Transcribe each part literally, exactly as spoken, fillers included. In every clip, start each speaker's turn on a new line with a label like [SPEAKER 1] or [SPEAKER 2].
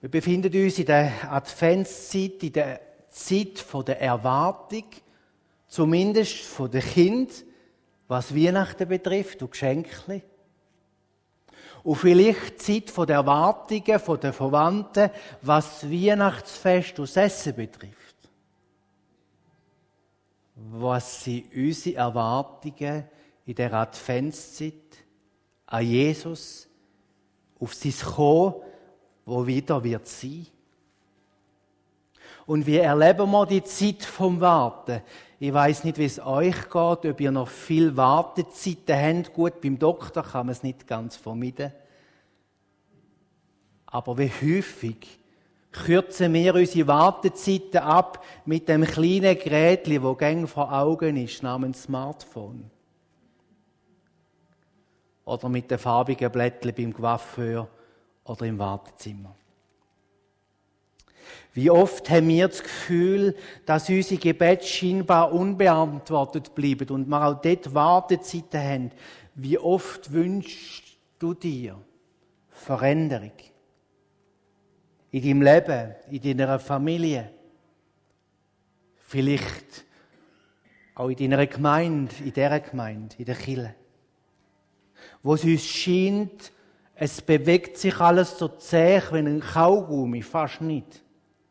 [SPEAKER 1] Wir befinden uns in der Adventszeit, in der Zeit von der Erwartung, zumindest von den Kindern, was Weihnachten betrifft und Geschenke. Und vielleicht die Zeit von der Erwartungen von den Verwandten, was Weihnachtsfest und das Essen betrifft. Was sind unsere Erwartungen in der Adventszeit an Jesus, auf sein Kommen, wo wieder wird sein? Und wie erleben wir die Zeit vom Warten? Ich weiss nicht, wie es euch geht, ob ihr noch viel Wartezeiten habt. Gut, beim Doktor kann man es nicht ganz vermeiden. Aber wie häufig kürzen wir unsere Wartezeiten ab mit dem kleinen Gerätchen, das gäng vor Augen ist, namens Smartphone. Oder mit den farbigen Blättchen beim Coiffeur oder im Wartezimmer. Wie oft haben wir das Gefühl, dass unsere Gebete scheinbar unbeantwortet bleiben und wir auch dort Wartezeiten haben. Wie oft wünschst du dir Veränderung? In deinem Leben, in deiner Familie, vielleicht auch in deiner Gemeinde, in dieser Gemeinde, in der Kirche. Wo es uns scheint, es bewegt sich alles so zäh wie ein Kaugummi, fast nicht.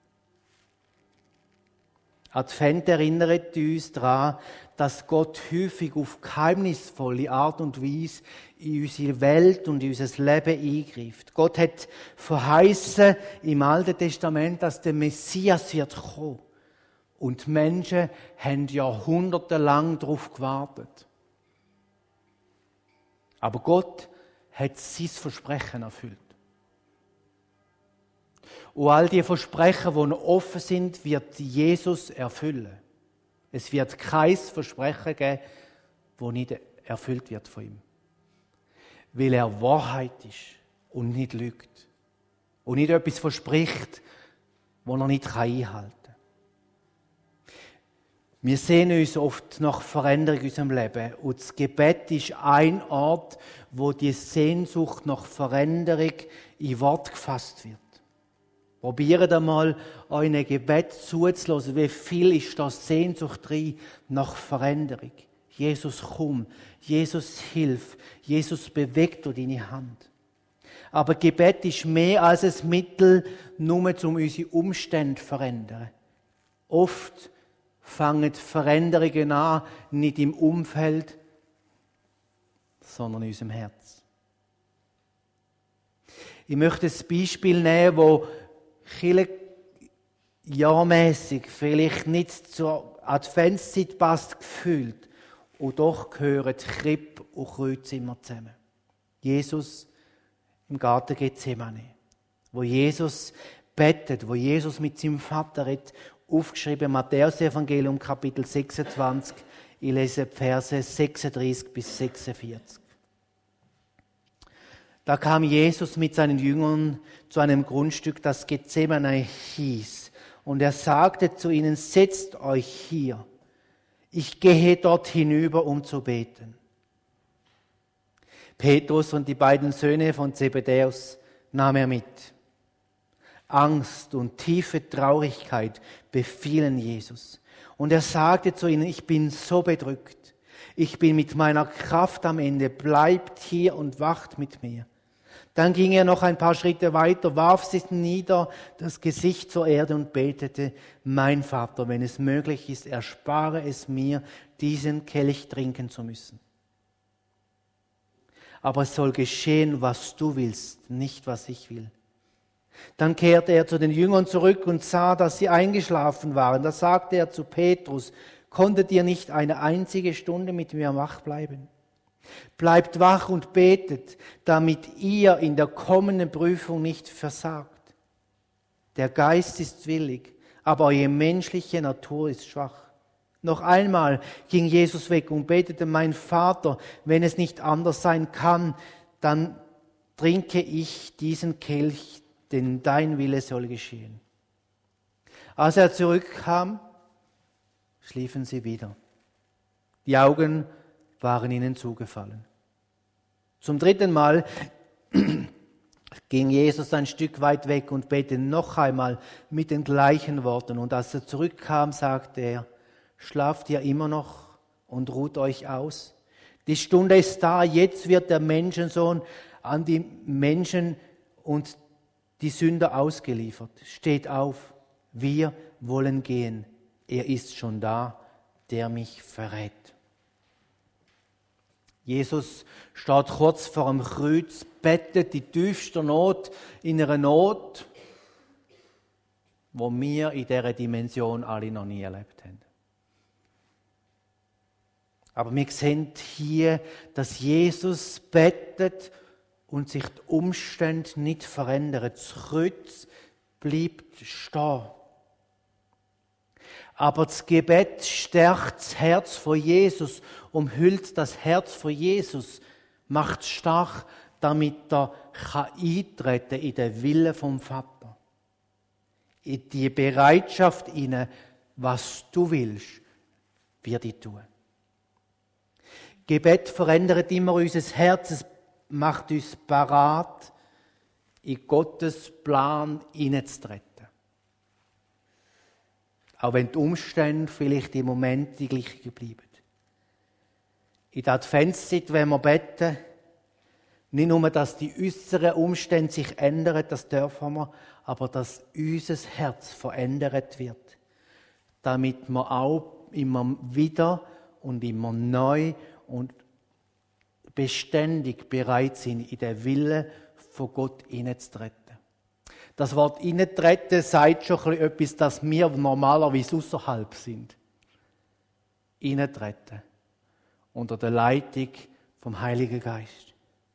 [SPEAKER 1] Advent erinnert uns daran, dass Gott häufig auf geheimnisvolle Art und Weise in unsere Welt und in unser Leben eingreift. Gott hat verheißen im Alten Testament, dass der Messias wird kommen. Und die Menschen haben jahrhundertelang darauf gewartet. Aber Gott hat sein Versprechen erfüllt. Und all die Versprechen, die noch offen sind, wird Jesus erfüllen. Es wird kein Versprechen geben, das nicht erfüllt wird von ihm. Weil er Wahrheit ist und nicht lügt. Und nicht etwas verspricht, das er nicht einhalten kann. Wir sehen uns oft nach Veränderung in unserem Leben. Und das Gebet ist ein Ort, wo die Sehnsucht nach Veränderung in Wort gefasst wird. Probiert einmal, euren Gebet zuzulassen. Wie viel ist da Sehnsucht drin nach Veränderung? Jesus, komm. Jesus, hilf. Jesus, bewegt du deine Hand. Aber Gebet ist mehr als ein Mittel, nur um unsere Umstände zu verändern. Oft fangen Veränderungen an, nicht im Umfeld, sondern in unserem Herz. Ich möchte ein Beispiel nehmen, wo Kirche jahrmässig vielleicht nicht zur Adventszeit passt, gefühlt. Und doch gehören Krippe und Kreuz immer zusammen. Jesus im Garten Gethsemane, wo Jesus betet, wo Jesus mit seinem Vater redet, aufgeschrieben, Matthäus-Evangelium, Kapitel sechsundzwanzig, ich lese Verse sechsunddreißig bis sechsundvierzig. Da kam Jesus mit seinen Jüngern zu einem Grundstück, das Gethsemane hieß. Und er sagte zu ihnen, setzt euch hier. Ich gehe dort hinüber, um zu beten. Petrus und die beiden Söhne von Zebedäus nahm er mit. Angst und tiefe Traurigkeit befielen Jesus. Und er sagte zu ihnen, ich bin so bedrückt. Ich bin mit meiner Kraft am Ende. Bleibt hier und wacht mit mir. Dann ging er noch ein paar Schritte weiter, warf sich nieder, das Gesicht zur Erde und betete, mein Vater, wenn es möglich ist, erspare es mir, diesen Kelch trinken zu müssen. Aber es soll geschehen, was du willst, nicht was ich will. Dann kehrte er zu den Jüngern zurück und sah, dass sie eingeschlafen waren. Da sagte er zu Petrus, konntet ihr nicht eine einzige Stunde mit mir wach bleiben? Bleibt wach und betet, damit ihr in der kommenden Prüfung nicht versagt. Der Geist ist willig, aber eure menschliche Natur ist schwach. Noch einmal ging Jesus weg und betete, mein Vater, wenn es nicht anders sein kann, dann trinke ich diesen Kelch, denn dein Wille soll geschehen. Als er zurückkam, schliefen sie wieder. Die Augen waren ihnen zugefallen. Zum dritten Mal ging Jesus ein Stück weit weg und betete noch einmal mit den gleichen Worten. Und als er zurückkam, sagte er, schlaft ihr immer noch und ruht euch aus? Die Stunde ist da, jetzt wird der Menschensohn an die Menschen und die Sünder ausgeliefert. Steht auf, wir wollen gehen. Er ist schon da, der mich verrät. Jesus steht kurz vor dem Kreuz, bettet die tiefste Not in einer Not, wo wir in dieser Dimension alle noch nie erlebt haben. Aber wir sehen hier, dass Jesus bettet und sich die Umstände nicht verändern. Das Kreuz bleibt stehen. Aber das Gebet stärkt das Herz von Jesus, umhüllt das Herz von Jesus, macht es stark, damit er eintreten kann in den Willen vom Vater. In die Bereitschaft hinein, was du willst, wird ich tun. Gebet verändert immer unser Herz, es macht uns parat, in Gottes Plan hineinzutreten. Auch wenn die Umstände vielleicht im Moment die gleichen bleiben. In der Adventszeit, wenn wir beten, nicht nur, dass die äußeren Umstände sich ändern, das dürfen wir, aber dass unser Herz verändert wird. Damit wir auch immer wieder und immer neu und beständig bereit sind, in den Willen von Gott hineinzutreten. Das Wort hineintreten sagt schon etwas, dass wir normalerweise außerhalb sind. Hineintreten. Unter der Leitung vom Heiligen Geist.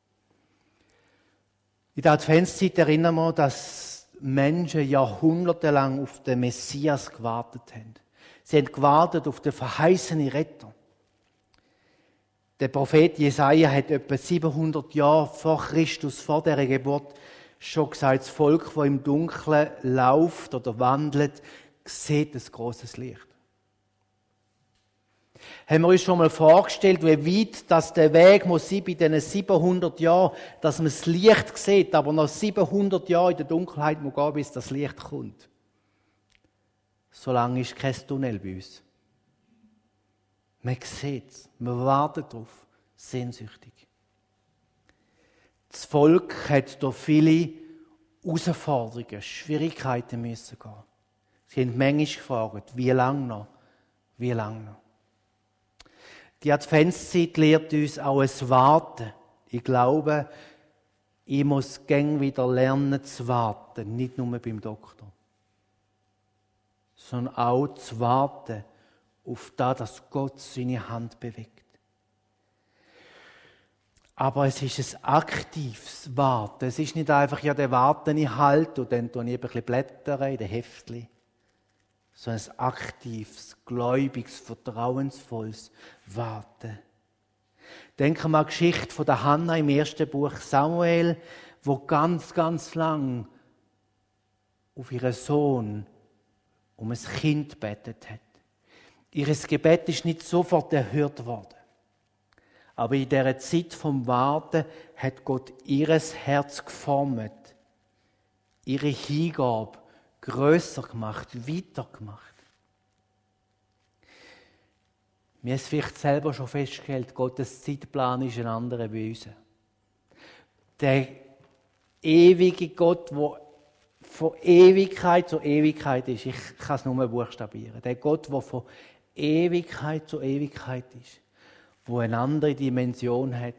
[SPEAKER 1] In der Adventszeit erinnern wir, dass Menschen jahrhundertelang auf den Messias gewartet haben. Sie haben gewartet auf den verheißenen Retter. Der Prophet Jesaja hat etwa siebenhundert Jahre vor Christus, vor der Geburt, schon gesagt, das Volk, das im Dunkeln läuft oder wandelt, sieht ein grosses Licht. Haben wir uns schon mal vorgestellt, wie weit das der Weg muss sein bei diesen siebenhundert Jahren, dass man das Licht sieht, aber nach siebenhundert Jahren in der Dunkelheit muss gehen, bis das Licht kommt. So lange ist kein Tunnel bei uns. Man sieht es, man wartet darauf, sehnsüchtig. Das Volk hat durch viele Herausforderungen, Schwierigkeiten müssen gehen. Sie haben manchmal gefragt, wie lange noch, wie lange noch. Die Adventszeit lehrt uns auch ein Warten. Ich glaube, ich muss gäng wieder lernen zu warten, nicht nur beim Doktor, sondern auch zu warten auf das, dass Gott seine Hand bewegt. Aber es ist ein aktives Warten. Es ist nicht einfach, ja, der Warten ich halt und dann tue ich ein bisschen blättern in den Heftchen. Sondern ein aktives, gläubiges, vertrauensvolles Warten. Denken wir an die Geschichte von der Hannah im ersten Buch Samuel, wo ganz, ganz lang auf ihren Sohn um ein Kind betet hat. Ihr Gebet ist nicht sofort erhört worden. Aber in dieser Zeit vom Warten hat Gott ihr Herz geformt, ihre Hingabe grösser gemacht, weiter gemacht. Wir haben es vielleicht selber schon festgestellt, Gottes Zeitplan ist ein anderer wie unser. Der ewige Gott, der von Ewigkeit zu Ewigkeit ist, ich kann es nur buchstabieren, der Gott, der von Ewigkeit zu Ewigkeit ist, wo eine andere Dimension hat,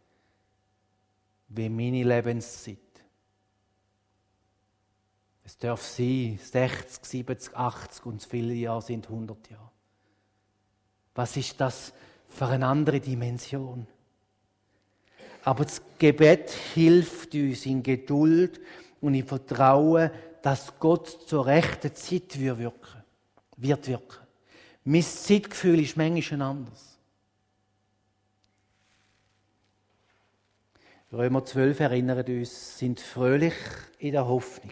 [SPEAKER 1] wie meine Lebenszeit. Es darf sein, sechzig, siebzig, achtzig und viele Jahre sind hundert Jahre. Was ist das für eine andere Dimension? Aber das Gebet hilft uns in Geduld und in Vertrauen, dass Gott zur rechten Zeit wird wirken. Wird wirken. Mein Zeitgefühl ist manchmal anders. Römer zwölf erinnert uns, sind fröhlich in der Hoffnung.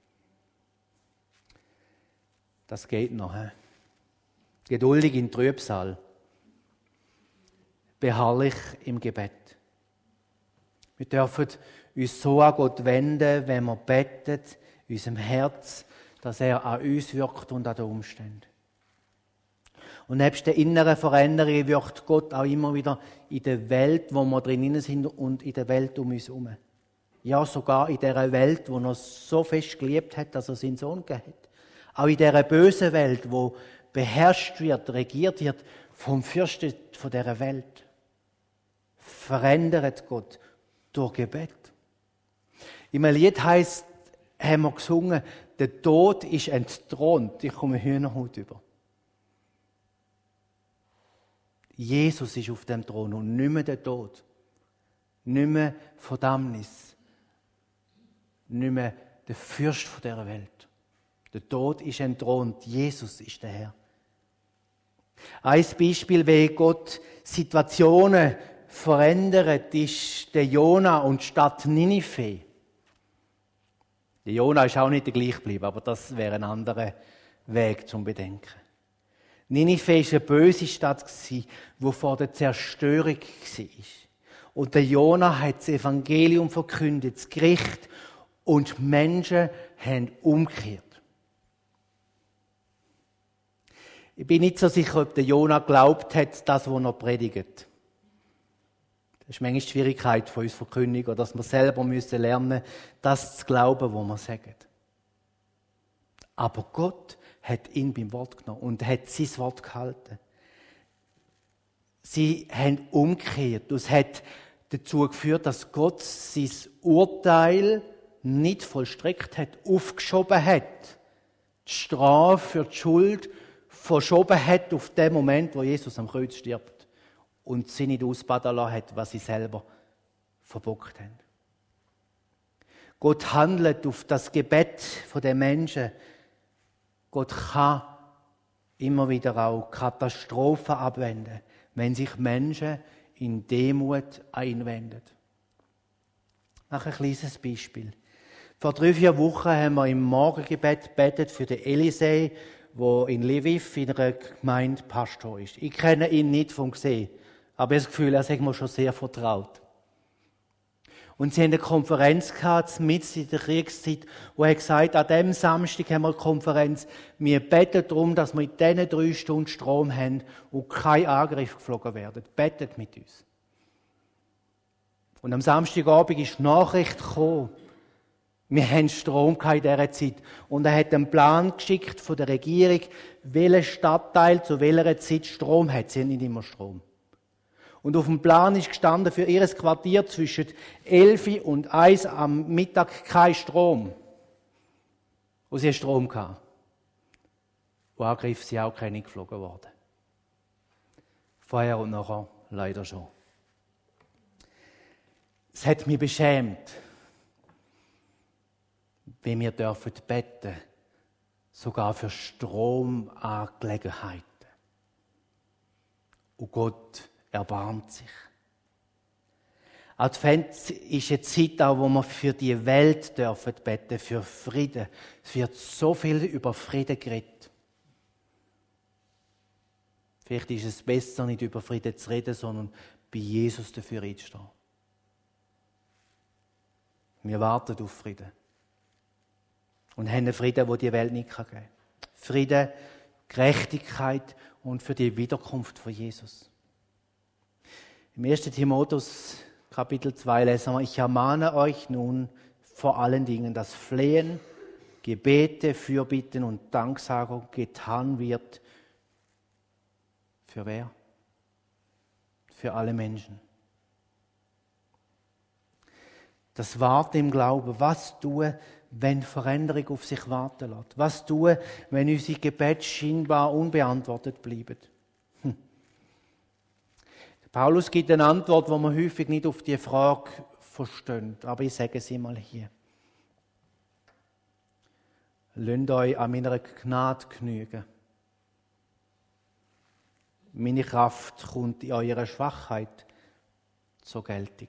[SPEAKER 1] Das geht noch. He? Geduldig in Trübsal. Beharrlich im Gebet. Wir dürfen uns so an Gott wenden, wenn wir beten, in unserem Herz, dass er an uns wirkt und an den Umständen. Und nebst der inneren Veränderung wirkt Gott auch immer wieder in der Welt, wo wir drinnen sind und in der Welt um uns herum. Ja, sogar in dieser Welt, wo er so fest geliebt hat, dass er seinen Sohn gegeben hat. Auch in dieser bösen Welt, wo beherrscht wird, regiert wird vom Fürsten von dieser Welt. Verändert Gott durch Gebet. Im Lied heisst, haben wir gesungen, der Tod ist entthront. Ich komme Hühnerhaut über. Jesus ist auf dem Thron und nicht mehr der Tod. Nicht mehr Verdammnis. Nicht mehr der Fürst von dieser Welt. Der Tod ist entthront. Jesus ist der Herr. Ein Beispiel, wie Gott Situationen verändert, ist der Jona und die Stadt Ninive. Der Jona ist auch nicht der gleich geblieben, aber das wäre ein anderer Weg zum Bedenken. Ninive war eine böse Stadt, die vor der Zerstörung war. Und der Jona hat das Evangelium verkündet, das Gericht, und die Menschen haben umgekehrt. Ich bin nicht so sicher, ob der Jona glaubt hat, das, was er predigt. Das ist manchmal die Schwierigkeit von uns Verkündiger, dass wir selber müssen lernen, das zu glauben, was wir sagen. Aber Gott hat ihn beim Wort genommen und hat sein Wort gehalten. Sie haben umgekehrt. Das hat dazu geführt, dass Gott sein Urteil nicht vollstreckt hat, aufgeschoben hat. Die Strafe für die Schuld verschoben hat auf den Moment, wo Jesus am Kreuz stirbt. Und sie nicht ausbaden lassen hat, was sie selber verbockt haben. Gott handelt auf das Gebet der Menschen. Gott kann immer wieder auch Katastrophen abwenden, wenn sich Menschen in Demut einwenden. Noch ein kleines Beispiel. Vor drei, vier Wochen haben wir im Morgengebet gebetet für den Elisei, der in Lviv in einer Gemeinde Pastor ist. Ich kenne ihn nicht vom Gesehen, aber ich habe das Gefühl, er ist mir schon sehr vertraut. Und sie haben eine Konferenz gehabt, mitten in der Kriegszeit, wo er gesagt hat, an diesem Samstag haben wir eine Konferenz, wir beten darum, dass wir in diesen drei Stunden Strom haben und kein Angriff geflogen werden. Betet mit uns. Und am Samstagabend ist die Nachricht gekommen, wir haben Strom in dieser Zeit. Und er hat einen Plan geschickt von der Regierung, welcher Stadtteil zu welcher Zeit Strom hat. Sie haben nicht immer Strom. Und auf dem Plan ist gestanden, für ihr Quartier zwischen elf und eins am Mittag kein Strom. Und sie hatten Strom gehabt. Und Angriffe sind auch keine geflogen worden. Vorher und nachher leider schon. Es hat mich beschämt, wie wir dürfen beten, sogar für Stromangelegenheiten. Und Gott erbarmt sich. Advent ist eine Zeit auch, wo wir für die Welt dürfen beten, für Frieden. Es wird so viel über Frieden geredet. Vielleicht ist es besser, nicht über Frieden zu reden, sondern bei Jesus dafür einzustehen. Wir warten auf Frieden. Und haben einen Frieden, den die Welt nicht geben kann. Frieden, Gerechtigkeit und für die Wiederkunft von Jesus. Im ersten Timotheus Kapitel zwei lesen wir, ich ermahne euch nun vor allen Dingen, dass Flehen, Gebete, Fürbitten und Danksagung getan wird. Für wer? Für alle Menschen. Das Warten im Glauben. Was tun, wenn Veränderung auf sich warten lässt? Was tun, wenn unsere Gebete scheinbar unbeantwortet bleiben? Hm. Paulus gibt eine Antwort, die man häufig nicht auf die Frage versteht. Aber ich sage sie mal hier. Lasst euch an meiner Gnade genügen. Meine Kraft kommt in eurer Schwachheit zur Geltung.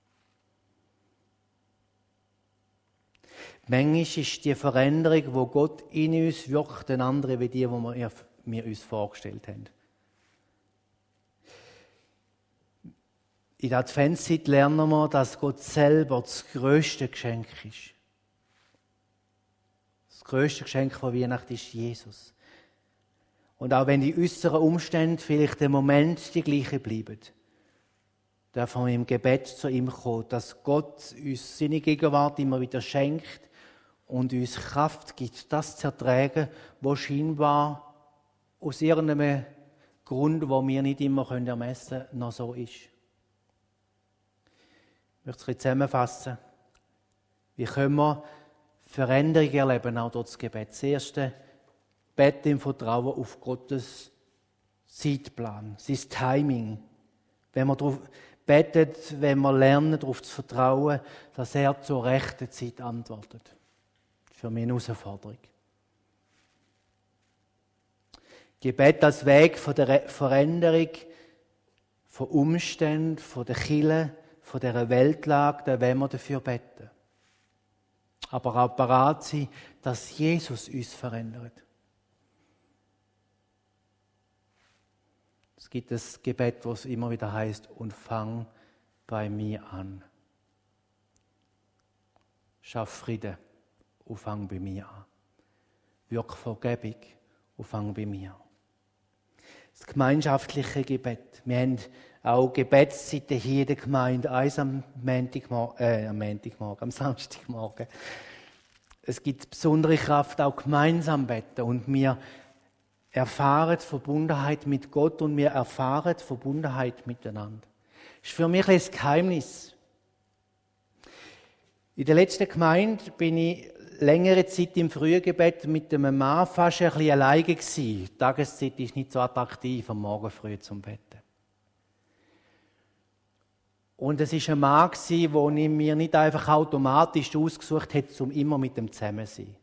[SPEAKER 1] Manchmal ist die Veränderung, die Gott in uns wirkt, eine andere wie die, die wir, wir uns vorgestellt haben. In der Adventszeit lernen wir, dass Gott selber das grösste Geschenk ist. Das grösste Geschenk von Weihnachten ist Jesus. Und auch wenn die äußeren Umstände vielleicht im Moment die gleichen bleiben, dürfen wir im Gebet zu ihm kommen, dass Gott uns seine Gegenwart immer wieder schenkt und uns Kraft gibt, das zu ertragen, was scheinbar aus irgendeinem Grund, wo wir nicht immer ermessen können, noch so ist. Ich möchte es ein bisschen zusammenfassen. Wie können wir Veränderung erleben, auch durch das Gebet? Das erste, bete im Vertrauen auf Gottes Zeitplan, sein Timing. Wenn wir darauf betet, wenn wir lernen, darauf zu vertrauen, dass er zur rechten Zeit antwortet. Für mich eine Herausforderung. Gebet als Weg von der Veränderung, von Umständen, von der Kirche, von dieser Weltlage, da wollen wir dafür beten. Aber auch bereit sein, dass Jesus uns verändert. Es gibt das Gebet, wo es immer wieder heißt, und fang bei mir an. Schaff Frieden und fang bei mir an. Wirk Vergebung und fang bei mir an. Das gemeinschaftliche Gebet. Wir haben auch Gebetszeiten hier in der Gemeinde, eins am Montagmorgen, äh, am Montagmorgen, am Samstagmorgen. Es gibt besondere Kraft, auch gemeinsam beten. Und wir erfahren Verbundenheit mit Gott und wir erfahren Verbundenheit miteinander. Das ist für mich ein Geheimnis. In der letzten Gemeinde bin ich längere Zeit im Frühgebet mit einem Mann fast ein bisschen alleine gewesen. Die Tageszeit ist nicht so attraktiv am Morgen früh zum Betten. Und es war ein Mann, den ich mir nicht einfach automatisch ausgesucht hätte, um immer mit ihm zusammen zu sein.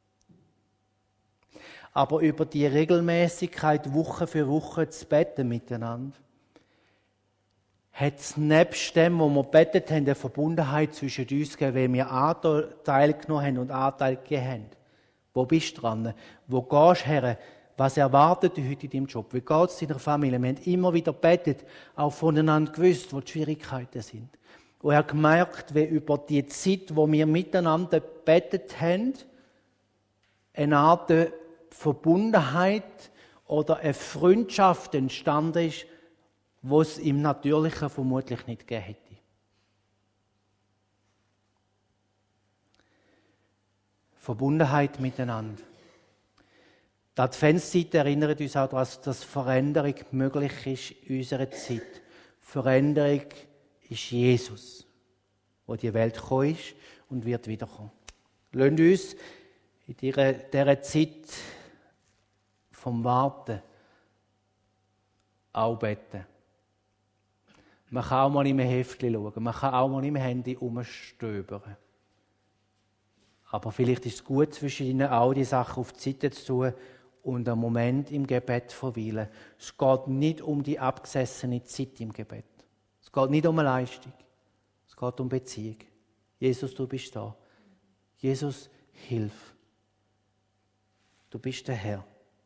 [SPEAKER 1] Aber über die Regelmäßigkeit, Woche für Woche zu beten miteinander, hat es nebst dem, wo wir gebetet haben, eine Verbundenheit zwischen uns gegeben, weil wir Anteil genommen haben und Anteil gegeben haben. Wo bist du dran? Wo gehst du her? Was erwartet dich heute in deinem Job? Wie geht es deiner Familie? Wir haben immer wieder gebetet, auch voneinander gewusst, wo die Schwierigkeiten sind. Und er hat gemerkt, wie über die Zeit, wo wir miteinander gebetet haben, eine Art Verbundenheit oder eine Freundschaft entstanden ist, wo es im Natürlichen vermutlich nicht gegeben hätte. Verbundenheit miteinander. Die Adventszeit erinnert uns auch daran, dass Veränderung möglich ist in unserer Zeit. Veränderung ist Jesus, der in die Welt gekommen ist und wird wiederkommen. Lasst uns in dieser, dieser Zeit vom Warten auch beten. Man kann auch mal in ein Heftchen schauen, man kann auch mal im Handy herumstöbern. Aber vielleicht ist es gut, zwischen ihnen auch die Sachen auf die Seite zu tun und einen Moment im Gebet verweilen. Es geht nicht um die abgesessene Zeit im Gebet. Es geht nicht um eine Leistung. Es geht um Beziehung. Jesus, du bist da. Jesus, hilf. Du bist der Herr.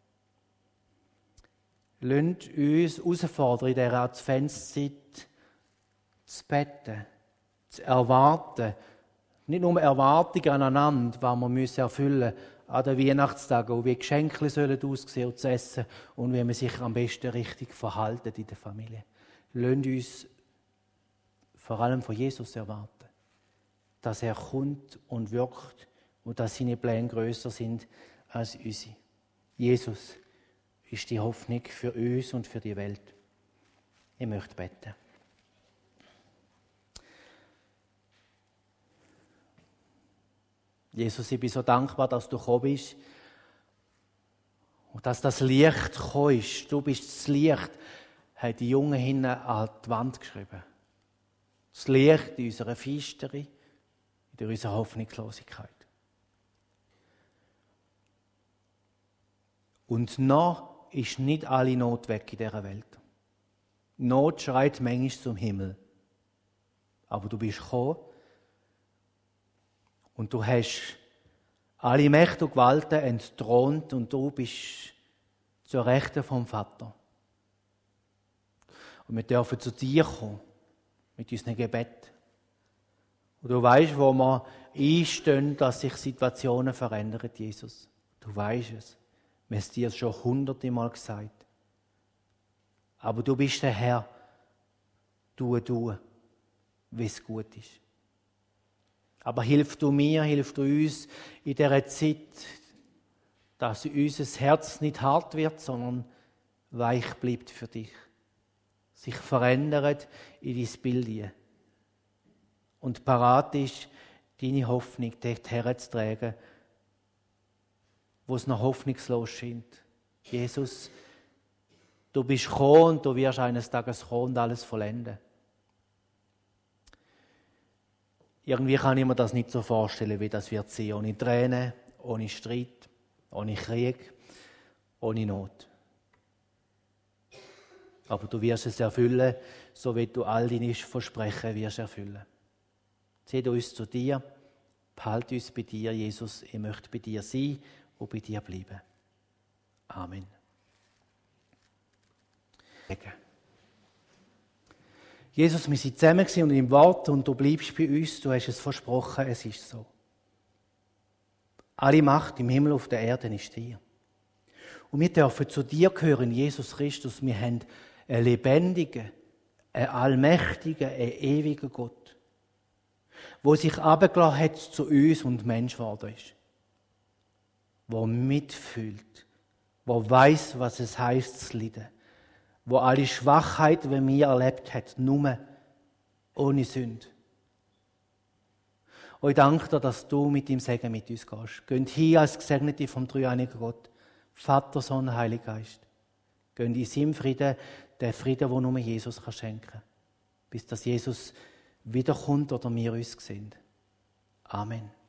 [SPEAKER 1] Lasst uns herausfordern, in dieser Adventszeit zu beten, zu erwarten. Nicht nur Erwartungen aneinander, die wir müssen erfüllen müssen an den Weihnachtstagen, wie Geschenke sollen aussehen und zu essen und wie man sich am besten richtig verhalten in der Familie. Lasst uns vor allem von Jesus erwarten, dass er kommt und wirkt und dass seine Pläne grösser sind als unsere. Jesus ist die Hoffnung für uns und für die Welt. Ich möchte beten. Jesus, ich bin so dankbar, dass du gekommen bist und dass das Licht gekommen ist. Du bist das Licht, hat die Jungen hinten an die Wand geschrieben. Das Licht in unserer Finsternis, in unserer Hoffnungslosigkeit. Und noch ist nicht alle Not weg in dieser Welt. Not schreit manchmal zum Himmel. Aber du bist gekommen und du hast alle Mächte und Gewalten entthront und du bist zur Rechten vom Vater. Und wir dürfen zu dir kommen mit unseren Gebeten. Und du weißt, wo wir einstehen, dass sich Situationen verändern, Jesus. Du weißt es. Wir haben es dir schon hunderte Mal gesagt. Aber du bist der Herr. Du, du, wie es gut ist. Aber hilf du mir, hilf du uns in dieser Zeit, dass unser Herz nicht hart wird, sondern weich bleibt für dich. Sich verändert in dein Bild hinein. Und parat ist, deine Hoffnung dort herzutragen, wo es noch hoffnungslos scheint. Jesus, du bist gekommen und du wirst eines Tages kommen und alles vollenden. Irgendwie kann ich mir das nicht so vorstellen, wie das wird sein. Ohne Tränen, ohne Streit, ohne Krieg, ohne Not. Aber du wirst es erfüllen, so wie du all deine Versprechen wirst erfüllen. Zieh uns zu dir, behalte uns bei dir, Jesus. Ich möchte bei dir sein und bei dir bleiben. Amen. Jesus, wir sind zusammen und im Wort und du bleibst bei uns, du hast es versprochen, es ist so. Alle Macht im Himmel und auf der Erde ist dir. Und wir dürfen zu dir gehören, Jesus Christus. Wir haben einen lebendigen, einen allmächtigen, einen ewigen Gott, der sich herabgelassen hat zu uns und Mensch geworden ist. Der mitfühlt, der weiss, was es heisst zu leiden. Wo alle Schwachheit, die wir erlebt hat, nur ohne Sünde. Und ich danke dir, dass du mit dem Segen mit uns gehst. Geht hin als Gesegnete vom dreieinigen Gott, Vater, Sohn, Heiliger Geist. Geht in seinem Frieden, den Frieden, den nur Jesus schenken kann. Bis dass Jesus wiederkommt oder wir uns sehen. Amen.